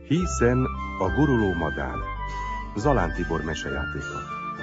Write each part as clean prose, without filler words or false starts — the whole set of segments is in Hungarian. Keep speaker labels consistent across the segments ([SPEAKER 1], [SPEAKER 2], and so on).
[SPEAKER 1] Hiszen a guruló madár. Zalán Tibor mesejátéka.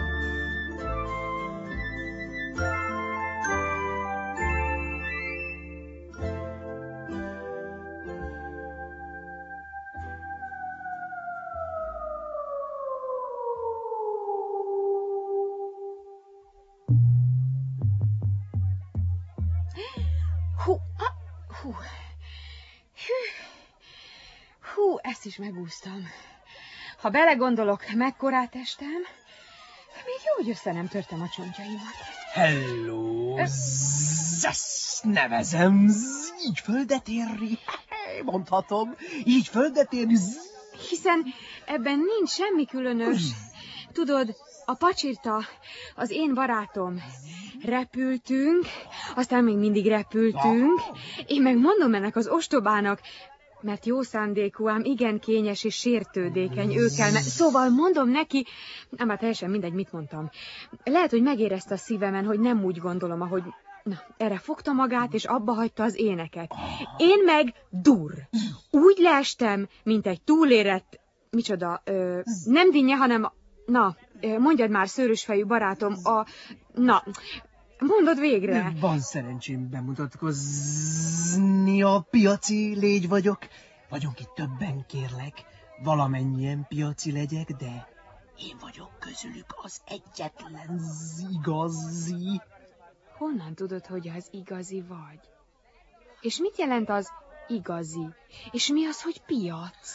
[SPEAKER 2] Ezt is megúsztam. Ha belegondolok, mekkorát estem, még jó, hogy össze nem törtem a csontjaimat.
[SPEAKER 3] Hello! Ezt nevezem. Így földet érni. Mondhatom. Így földet érni.
[SPEAKER 2] Hiszen ebben nincs semmi különös. Tudod, a Pacsirta, az én barátom. Repültünk, aztán még mindig repültünk. Én meg mondom ennek az ostobának, mert jó szándékú, ám igen kényes és sértődékeny ő kell, szóval mondom neki, ám teljesen mindegy, mit mondtam. Lehet, hogy megérezte a szívemen, hogy nem úgy gondolom, ahogy... Na, erre fogta magát, és abba hagyta az éneket. Én meg úgy leestem, mint egy túlérett... Micsoda, nem dinnye, hanem... Na, mondjad már, szőrösfejű barátom, mondod végre.
[SPEAKER 3] Van szerencsém bemutatkozni, a piaci légy vagyok. Vagyunk itt többen, kérlek. Valamennyien piaci legyek, de én vagyok közülük az egyetlen igazi.
[SPEAKER 2] Honnan tudod, hogy az igazi vagy? És mit jelent az igazi? És mi az, hogy piac?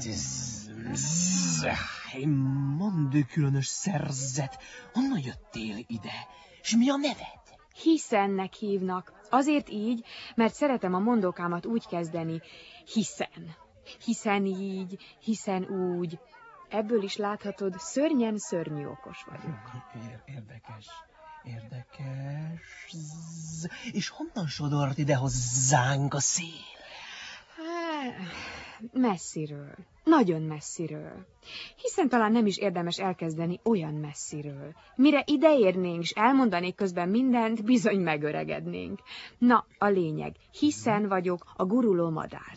[SPEAKER 3] Én mondd, különös szerzet. Honnan jöttél ide? És mi a neved?
[SPEAKER 2] Hiszennek hívnak. Azért így, mert szeretem a mondókámat úgy kezdeni. Hiszen. Hiszen így, hiszen úgy. Ebből is láthatod, szörnyen szörnyű okos vagyok.
[SPEAKER 3] Érdekes. És honnan sodort ide hozzánk a szél?
[SPEAKER 2] Messziről. Nagyon messziről. Hiszen talán nem is érdemes elkezdeni olyan messziről. Mire ideérnénk, és elmondanék közben mindent, bizony megöregednénk. Na, a lényeg. Hiszen vagyok a guruló madár.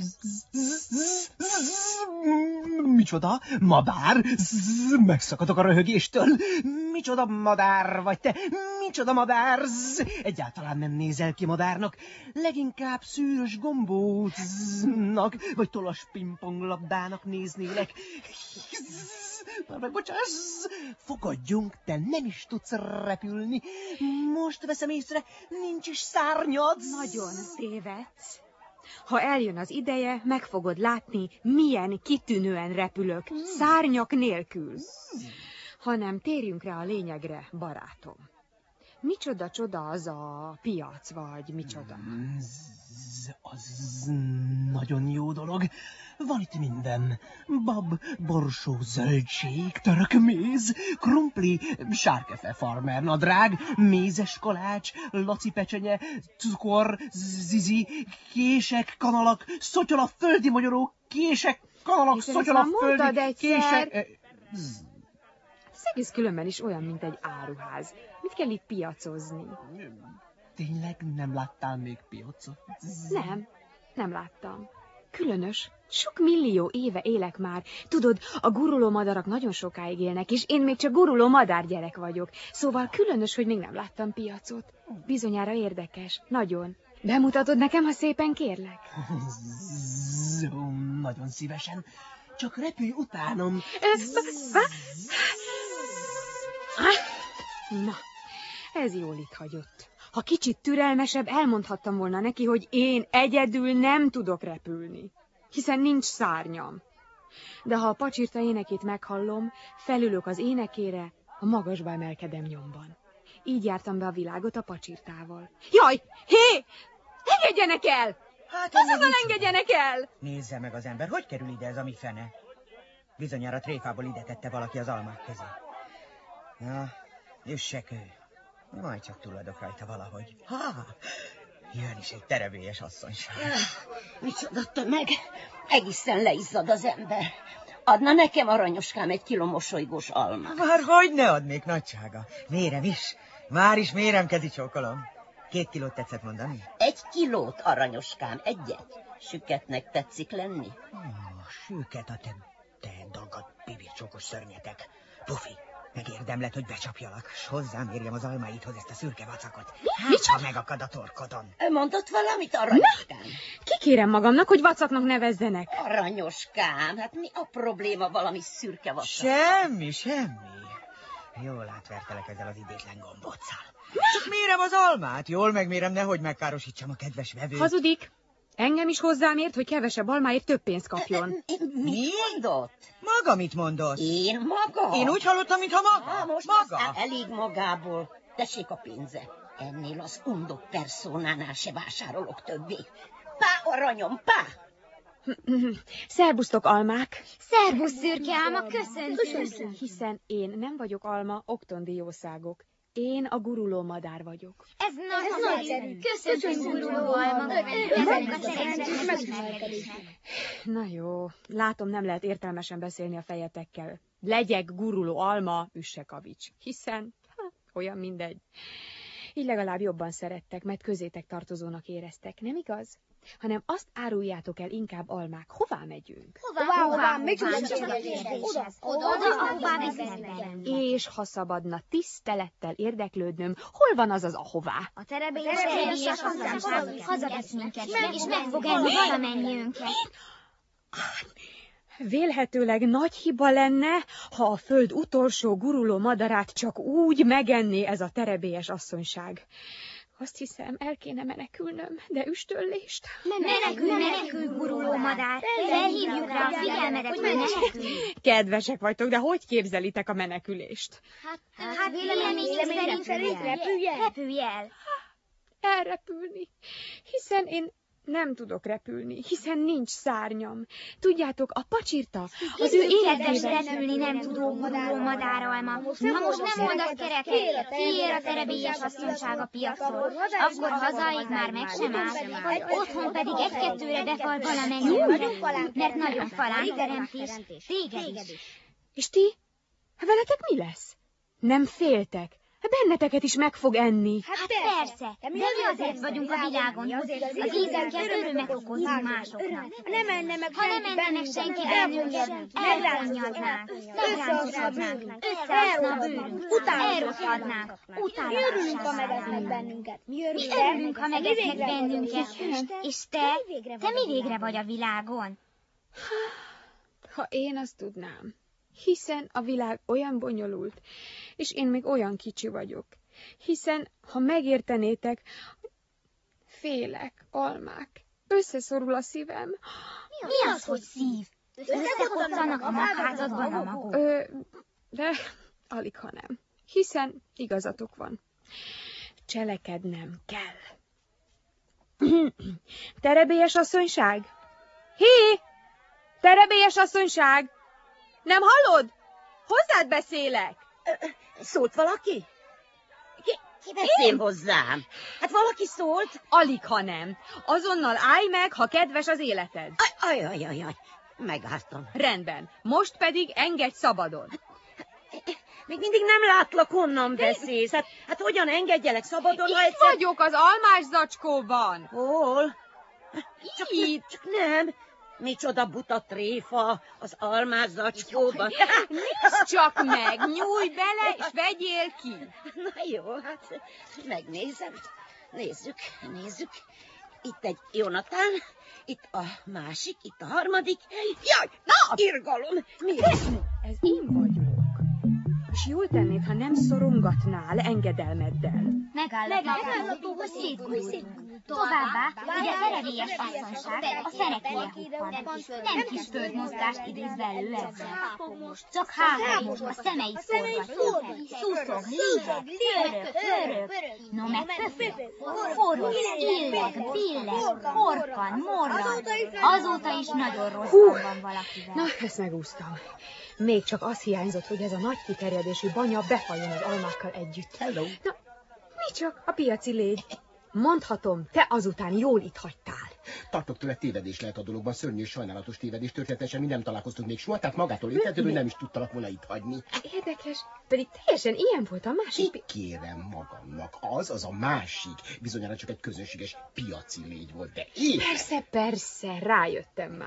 [SPEAKER 3] Micsoda? Madár? Megszakadok a röhögéstől. Micsoda madár vagy te? Micsoda madár? Egyáltalán nem nézel ki madárnak. Leginkább szűrös gombócnak, vagy tolas pingponglabdának néznélek. Már megbocsáss! Fogadjunk, te nem is tudsz repülni. Most veszem észre, nincs is szárnyad.
[SPEAKER 2] Nagyon tévedsz. Ha eljön az ideje, meg fogod látni, milyen kitűnően repülök, szárnyak nélkül. Hanem térjünk rá a lényegre, barátom. Micsoda csoda az a piac, vagy micsoda?
[SPEAKER 3] Az nagyon jó dolog. Van itt minden. Bab, borsó, zöldség, török méz, krumpli, sárkefe farmer nadrág, mézes kalács, laci pecsenye, cukor, zizi, kések, kanalak, szotyola, földi magyaró, kések, kanalak, szotyola, földi, kések...
[SPEAKER 2] Ez egész különben is olyan, mint egy áruház. Mit kell itt piacozni?
[SPEAKER 3] Tényleg nem láttál még piacot?
[SPEAKER 2] Nem láttam. Különös. Sok millió éve élek már. Tudod, a guruló madarak nagyon sokáig élnek, és én még csak guruló madárgyerek vagyok. Szóval különös, hogy még nem láttam piacot. Bizonyára érdekes. Nagyon. Bemutatod nekem, ha szépen kérlek?
[SPEAKER 3] Nagyon szívesen. Csak repülj utánom.
[SPEAKER 2] Na, ez jól itt hagyott. Ha kicsit türelmesebb, elmondhattam volna neki, hogy én egyedül nem tudok repülni, hiszen nincs szárnyam. De ha a Pacsirta énekét meghallom, felülök az énekére, a magasba emelkedem nyomban. Így jártam be a világot a Pacsirtával. Jaj! Hé! Engedjenek el! Azonnal engedjenek el!
[SPEAKER 4] Nézze meg az ember, hogy kerül ide ez a mi fene? Bizonyára tréfából ide tette valaki az almák közé. Na, üssek ő. Majd csak túladok rajta valahogy. Jön is egy terebélyes asszonyság.
[SPEAKER 5] Micsoda tömeg? Egészen leizzad az ember. Adna nekem, aranyoskám, 1 kiló mosolygós almát?
[SPEAKER 4] Már hogy ne adnék, nagysága. Mérem is. Már is mérem, kezi csókolom. 2 kilót tetszett mondani?
[SPEAKER 5] 1 kilót, aranyoskám, egyet. Süketnek tetszik lenni?
[SPEAKER 4] sűket a te dolgod, bibircsókos szörnyetek. Pufi, megérdemled, hogy becsapjalak, s hozzám érjem az almáidhoz ezt a szürke vacakot. Ha megakad a torkodon.
[SPEAKER 5] Mondott valamit, Aranyoskám?
[SPEAKER 2] Kikérem magamnak, hogy vacaknak nevezzenek.
[SPEAKER 5] Aranyoskám, hát mi a probléma valami szürke vacak?
[SPEAKER 4] Semmi. Jól átvertelek ezzel az idétlen gombóccal. Csak mérem az almát, jól megmérem, nehogy megkárosítsam a kedves vevőt.
[SPEAKER 2] Hazudik. Engem is hozzám ért, hogy kevesebb almáért több pénzt kapjon.
[SPEAKER 5] Mit mondott?
[SPEAKER 4] Maga mit mondott?
[SPEAKER 5] Én maga?
[SPEAKER 4] Én úgy hallottam, mintha maga.
[SPEAKER 5] Most
[SPEAKER 4] maga.
[SPEAKER 5] aztán elég magából. Tessék a pénze. Ennél az undok personánál se vásárolok többé. Pá, aranyom, pá!
[SPEAKER 2] Szerbusztok, almák!
[SPEAKER 6] Szervusz, szürke álma, köszöntünk!
[SPEAKER 2] Hiszen én nem vagyok alma, oktondiószágok. Én a guruló madár vagyok.
[SPEAKER 6] Ez nagyszerű! Köszöntünk, guruló alma! Örülünk a szeretetnek megismerkedésnek!
[SPEAKER 2] Na jó, látom, nem lehet értelmesen beszélni a fejetekkel. Legyek guruló alma, üsse kavics. Hiszen, olyan mindegy. Így legalább jobban szerettek, mert közétek tartozónak éreztek, nem igaz? Hanem azt áruljátok el inkább, almák, hová megyünk?
[SPEAKER 6] Hová? Oda, ahová vezetben.
[SPEAKER 2] És ha szabadna tisztelettel érdeklődnöm, hol van az ahová?
[SPEAKER 6] A terebélyes hazavesz minket, és meg fog enni valamennyiünket.
[SPEAKER 2] Vélhetőleg nagy hiba lenne, ha a föld utolsó guruló madarát csak úgy megenné ez a terebélyes asszonyság. Azt hiszem, el kéne menekülnöm, de üstöllést.
[SPEAKER 6] Menekül, guruló madár. Felhívjuk rá a figyelmedet, hogy menekülj.
[SPEAKER 2] Kedvesek vagytok, de hogy képzelitek a menekülést?
[SPEAKER 6] Hát vélemény szerint repülj el.
[SPEAKER 2] Elrepülni, hiszen én nem tudok repülni, hiszen nincs szárnyam. Tudjátok, a pacsirta az ő
[SPEAKER 6] Kedves
[SPEAKER 2] életével...
[SPEAKER 6] repülni nem tudó guruló madáralma. Ha most nem mondasz kereket, kiér a terebélyes asszonyság a piacról, akkor hazáig már meg sem áll, otthon pedig egy-kettőre befal valamennyiünkre, mert nagyon falán teremtés, téged is.
[SPEAKER 2] És ti? Veletek mi lesz? Nem féltek? Benneteket is meg fog enni.
[SPEAKER 6] Hát persze, de mi azért vagyunk a világon, az ízünkkel örömet okozunk másoknak. Ha nem enne meg senki bennünket, elrányadnánk, megráncosodnánk, összeaszna a bőrünk, elrothadnánk, utálását. Mi örülünk, ha megesznek bennünket, és te mi végre vagy a világon?
[SPEAKER 2] Ha én azt tudnám. Hiszen a világ olyan bonyolult, és én még olyan kicsi vagyok. Hiszen, ha megértenétek, félek, almák, összeszorul a szívem.
[SPEAKER 6] Mi az, hogy szív? Összekoccanak a magházadban a magok?
[SPEAKER 2] De aligha nem. Hiszen igazatok van. Cselekednem kell. Terebélyes asszonyság? Hé! Terebélyes asszonyság! Nem hallod? Hozzád beszélek!
[SPEAKER 5] Szólt valaki? Ki beszél hozzám? Hát valaki szólt?
[SPEAKER 2] Aligha nem. Azonnal állj meg, ha kedves az életed.
[SPEAKER 5] Ajajajaj, megálltam.
[SPEAKER 2] Rendben. Most pedig engedj szabadon.
[SPEAKER 5] Még mindig nem látlak, honnan beszélsz. Hát hogyan engedjelek szabadon, ha
[SPEAKER 2] Itt vagyok az almás zacskóban.
[SPEAKER 5] Hol? Csak nem. Micsoda buta tréfa az almás zacskóban.
[SPEAKER 2] Nézd csak meg, nyújj bele, és vegyél ki.
[SPEAKER 5] Na jó, hát megnézem. Nézzük. Itt egy Jonatán, itt a másik, itt a harmadik. Jaj, irgalom! Mi ez?
[SPEAKER 2] Ez én vagyok. És jól tennéd, ha nem szorongatnál engedelmeddel.
[SPEAKER 6] Megállapítható, hogy szétgurultunk. Továbbá, hogy a terebélyes asszonyság a fenekére huppan. Nem kis földmozgást idéz belőle ezzel. Csak háborús, a szemeit forgatja. Szuszog, liheg, hörög. No meg pöfög, forog, illeg, billeg, horkan, morran. Azóta is nagyon rosszban van valakivel.
[SPEAKER 2] Na, ezt megúsztam. Még csak az hiányzott, hogy ez a nagy kiterjedésű banya befaljon az almákkal együtt.
[SPEAKER 5] Hello.
[SPEAKER 2] Na, mi csak a piaci légy. Mondhatom, te azután jól itt hagytál.
[SPEAKER 7] Tartok tőle, tévedés lehet a dologban, szörnyű és sajnálatos tévedés, történetesen mi nem találkoztunk még soha, tehát magától értetődő nem is tudtalak volna itt hagyni.
[SPEAKER 2] Érdekes, pedig teljesen ilyen volt a másik.
[SPEAKER 7] Kérem magamnak, az a másik. Bizonyára csak egy közönséges piaci légy volt, de én...
[SPEAKER 2] Persze, rájöttem már.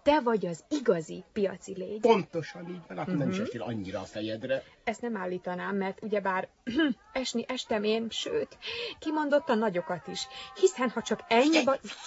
[SPEAKER 2] Te vagy az igazi piaci légy.
[SPEAKER 7] Pontosan így van, akkor nem is estél annyira a fejedre.
[SPEAKER 2] Ezt nem állítanám, mert ugyebár esni estem én, sőt, kimondottan nagyokat is. Hiszen ha csak ennyi...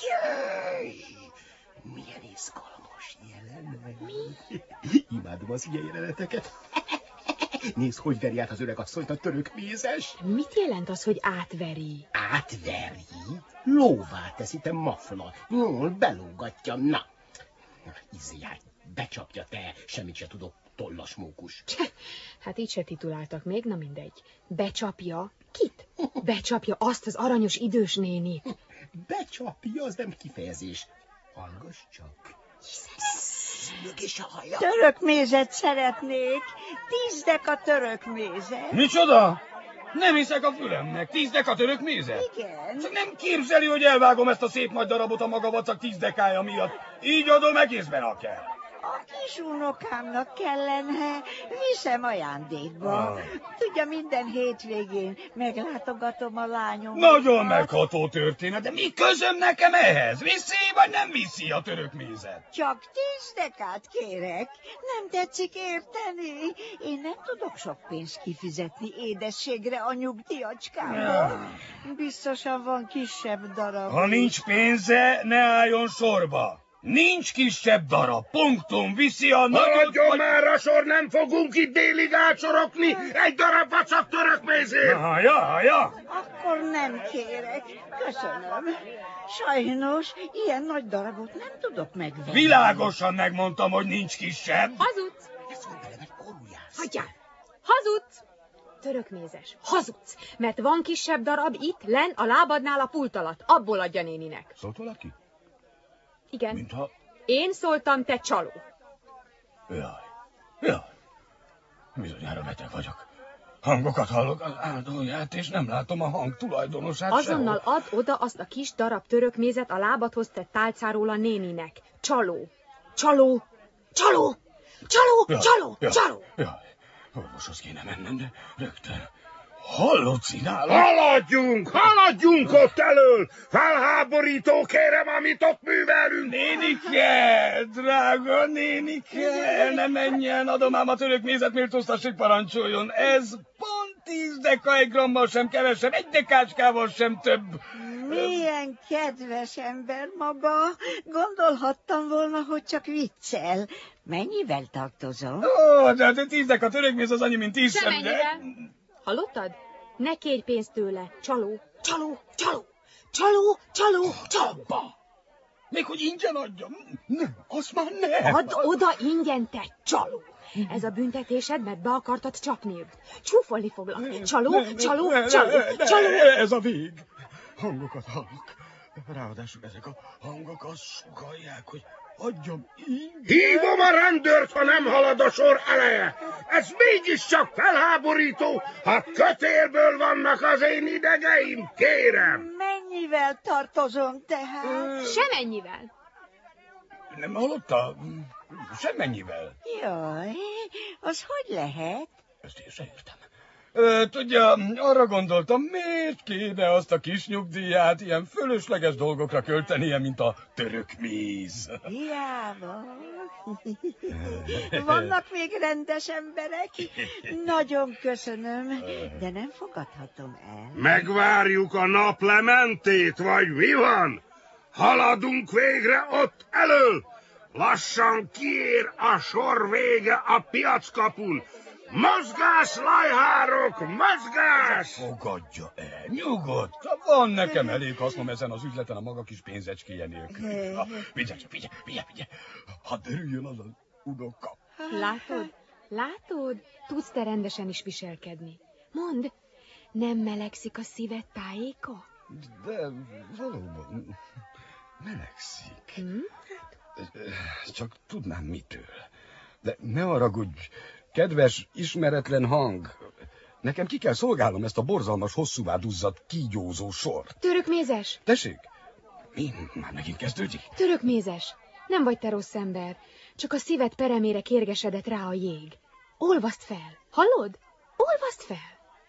[SPEAKER 7] Milyen izgalmas jelenet. Imádom az ilyen jeleneteket. Nézd, hogy veri át az öreg asszonyt a török mézes.
[SPEAKER 2] Mit jelent az, hogy átveri?
[SPEAKER 7] Átveri? Lóvá teszi, te mafla. Jól belógatja, na. Izjár, becsapja te, semmit se tudok, tollas mókus.
[SPEAKER 2] Hát így se tituláltak még, na mindegy. Becsapja? Kit? Becsapja azt az aranyos idős nénit.
[SPEAKER 7] Becsapja, az nem kifejezés. Hallgass csak. Mögés a haja.
[SPEAKER 5] Török mézet szeretnék. 10 deka török mézet.
[SPEAKER 8] Micsoda? Nem hiszek a fülemnek. 10 deka török mézet?
[SPEAKER 5] Igen.
[SPEAKER 8] Csak nem képzeli, hogy elvágom ezt a szép nagy darabot a maga vacak 10 dekája miatt. Így adom egészben, ha kell.
[SPEAKER 5] A kis unokámnak kellene, viszem ajándékba. Tudja, minden hétvégén meglátogatom a lányomat.
[SPEAKER 8] Nagyon megható történet, de mi közöm nekem ehhez? Viszi vagy nem viszi a török mézet?
[SPEAKER 5] Csak 10 dekát kérek. Nem tetszik érteni? Én nem tudok sok pénzt kifizetni édességre a nyugdíjacskámból. Biztosan van kisebb darab.
[SPEAKER 8] Ha nincs pénze, ne álljon sorba. Nincs kisebb darab, punktum, viszi a nagyot...
[SPEAKER 9] Haladjon már a sor, nem fogunk itt délig átsorokni egy darab vacak török mézért!
[SPEAKER 8] Ja.
[SPEAKER 5] Akkor nem kérek. Köszönöm. Sajnos ilyen nagy darabot nem tudok megvenni.
[SPEAKER 8] Világosan megmondtam, hogy nincs kisebb.
[SPEAKER 2] Hazudsz!
[SPEAKER 7] Ez van velem egy korújász.
[SPEAKER 2] Hagyjál! Hazudsz! Törökmézes, hazudsz, mert van kisebb darab itt, len a lábadnál a pult alatt. Abból adja néninek.
[SPEAKER 8] Szólt valaki?
[SPEAKER 2] Igen.
[SPEAKER 8] Mintha...
[SPEAKER 2] Én szóltam, te csaló.
[SPEAKER 8] Jaj. Bizonyára beteg vagyok. Hangokat hallok az áldóját, és nem látom a hang tulajdonosát.
[SPEAKER 2] Azonnal add oda azt a kis darab törökmézet a lábadhoz tett tálcáról a néninek. Csaló.
[SPEAKER 8] Jaj, orvoshoz kéne mennem, de rögtön. Hallucinálok.
[SPEAKER 9] Haladjunk ott elől! Felháborító, kérem, amit ott művelünk!
[SPEAKER 8] Nénike, drága nénike, ne menjen, adom ám a török mézet, méltóztassék parancsoljon. Ez pont 10 deka, 1 grammal sem kevesebb, 1 dekácskával sem több.
[SPEAKER 5] Milyen kedves ember maga. Gondolhattam volna, hogy csak viccel. Mennyivel tartozom?
[SPEAKER 8] De 10 deka török méz az annyi, mint 10 sem, de...
[SPEAKER 2] Hallottad? Ne kérj pénzt tőle. Csaló.
[SPEAKER 8] Abba! Még hogy ingyen adjam? Nem, azt már nem.
[SPEAKER 2] Add oda ingyen, te csaló. Ez a büntetésed, mert be akartad csapni őt. Csúfolni foglak. Csaló.
[SPEAKER 8] Ez a vég. Hangokat hallok. Ráadásul ezek a hangok azt sugallják, hogy adjam ingyen.
[SPEAKER 9] Hívom a rendőrt, ha nem halad a sor eleje. Ez mégiscsak felháborító, ha kötélből vannak az én idegeim, kérem.
[SPEAKER 5] Mennyivel tartozom tehát?
[SPEAKER 2] Semennyivel.
[SPEAKER 8] Nem hallotta? Semmennyivel.
[SPEAKER 5] Jaj, az hogy lehet?
[SPEAKER 8] Ezt én sem értem. Tudja, arra gondoltam, miért kéne azt a kis nyugdíját ilyen fölösleges dolgokra költenie, mint a török méz.
[SPEAKER 5] Hiába. Vannak még rendes emberek. Nagyon köszönöm, de nem fogadhatom el.
[SPEAKER 9] Megvárjuk a naplementét, vagy mi van? Haladunk végre ott elől. Lassan kiér a sor vége a piackapun. Mozgás, lajhárok, mozgás!
[SPEAKER 8] Fogadja el, nyugodtan. Van nekem elég hasznom ezen az üzleten a maga kis pénzecskéje nélkül. Vigye. Hadd derüljön az unoka.
[SPEAKER 2] Látod? Tudsz te rendesen is viselkedni. Mondd, nem melegszik a szíved tájéka?
[SPEAKER 8] De valóban melegszik. Csak tudnám mitől. De ne haragudj, kedves, ismeretlen hang. Nekem ki kell szolgálnom ezt a borzalmas, hosszúvá duzzadt, kígyózó sort.
[SPEAKER 2] Törökmézes?
[SPEAKER 8] Tessék? Mi? Már megint kezdődik?
[SPEAKER 2] Törökmézes, nem vagy te rossz ember. Csak a szíved peremére kérgesedett rá a jég. Olvaszd fel. Hallod? Olvaszd fel.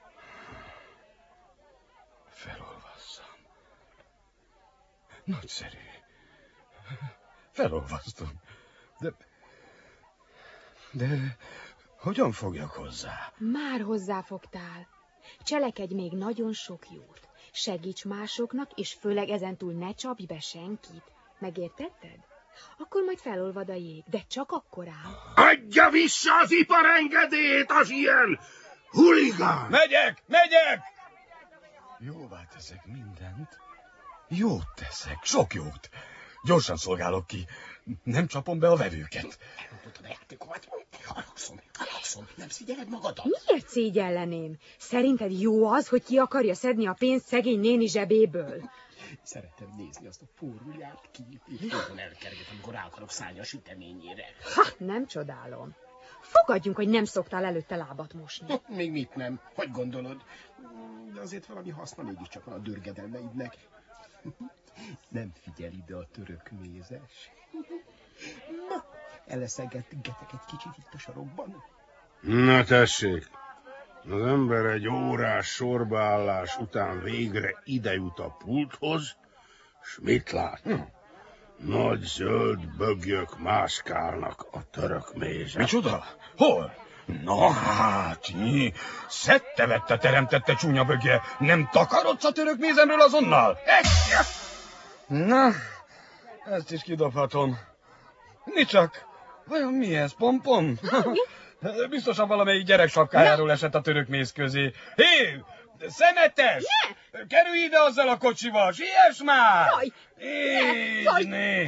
[SPEAKER 8] Felolvasszam. Nagyszerű. Felolvasztom. De hogyan fogjak hozzá?
[SPEAKER 2] Már hozzáfogtál. Cselekedj még nagyon sok jót. Segíts másoknak, és főleg ezentúl ne csapj be senkit. Megértetted? Akkor majd felolvad a jég, de csak akkor áll.
[SPEAKER 9] Adja vissza az iparengedélyét az ilyen huligán!
[SPEAKER 8] Megyek! Jóvá teszek mindent. Jót teszek, sok jót. Gyorsan szolgálok ki. Nem csapom be a vevőket.
[SPEAKER 7] Elrontottad a játékomat. Haragszom. Nem szégyelled magadat?
[SPEAKER 2] Miért szégyelleném? Szerinted jó az, hogy ki akarja szedni a pénzt szegény néni zsebéből?
[SPEAKER 7] Szeretem nézni azt a forróját ki, és nagyon elkerget, amikor rá akarok szállni a süteményére.
[SPEAKER 2] Ha, nem csodálom. Fogadjunk, hogy nem szoktál előtte lábat mosni.
[SPEAKER 7] Még mit nem? Hogy gondolod? De azért valami haszna mégiscsak van a dörgedelmeidnek. Nem figyel ide a török mézes. Na, eleszegetgetek egy kicsit itt a sarokban.
[SPEAKER 9] Na tessék, az ember egy órás sorbaállás után végre ide jut a pulthoz, s mit lát? Nagy zöld bögyök mászkálnak a török mézet.
[SPEAKER 8] Micsoda? Hol? Na hát, szedte-vette teremtette csúnya bögje. Nem takarodsz a török mézemről azonnal? Na, ezt is kidobhatom. Mi csak? Vajon mi ez, pompom? Biztosan valamelyik gyerek sapkájáról esett a török méz közé. Hé, szemetes! Ne! Kerülj ide azzal a kocsival, siess már! Így, né!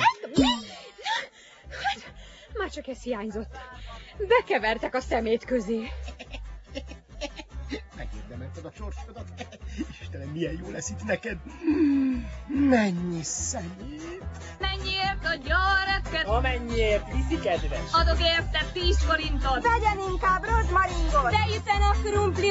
[SPEAKER 2] Hát, már csak ez hiányzott. Bekevertek a szemét közé.
[SPEAKER 7] Megérdemelted a sorsodat. Istenem, milyen jó lesz itt neked. Mennyi szemét.
[SPEAKER 10] Mennyiért adja a repket?
[SPEAKER 3] Amennyiért viszi, kedves.
[SPEAKER 10] Adok érte 10 forintot.
[SPEAKER 5] Vegyen inkább rozmaringot.
[SPEAKER 10] De hiszen a krumpli